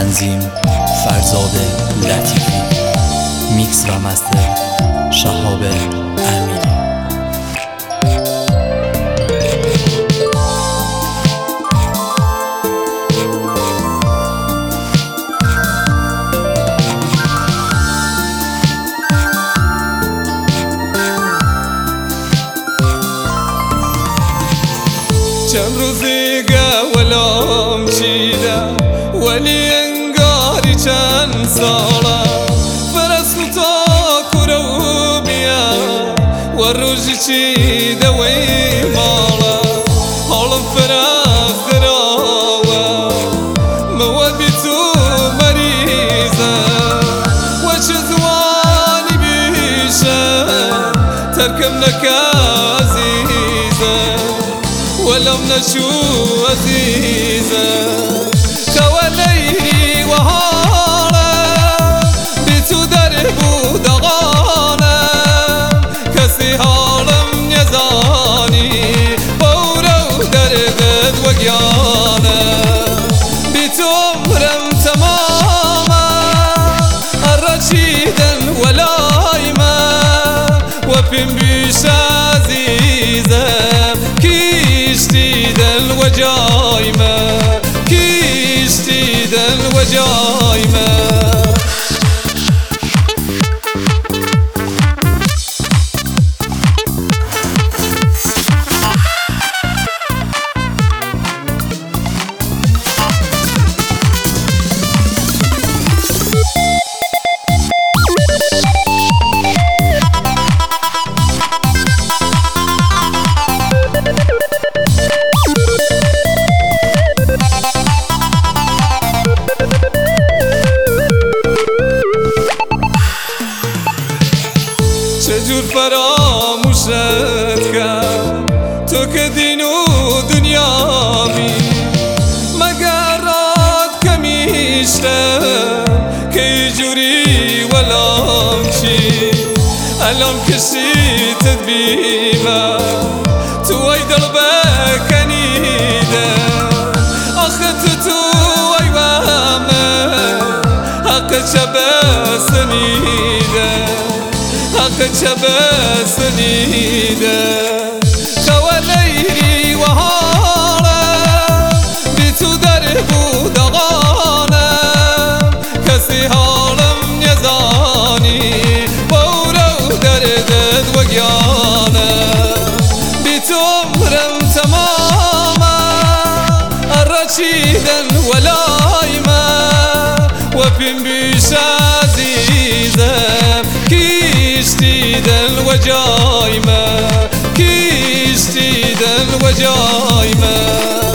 تنظیم فرزاد لطیفی، میکس و مستر شهاب امیری. چند روزی قولم چیده ولی انگاری چند ساله فرست تا کرو بیا و روزی چیده وی ماله حالم فراخ راوه مواد بی تو مریضه و چه زوانی بیشه ترکم نکازیزه ولم نشو عزيزة خواليني وهانا بيتو دربو دغانا كسي هالم يزاني بورو درقد وقيانا بيتو مرم تماما الرشيدا ولايما وفين بيش عزيزة وجايمة كيشتي دل وجايمة چجور فراموشت کرد تو که دین و دنیا بی مگر راد کمیشتم که جوری ولام چی الان کشیتت بیمه تو ای دل بکنیده آخه تو ای وهمه حق شبه سنیده حق شبه سنیده خواليني وهانا بيتو دربو دغانا كسي هالم يزاني بورو دردد وقيانا بيتو مرم تماما الرشيدا ولايما وفين بيش عزيزة كيشتي دل وجايمة كيشتي دل وجايمة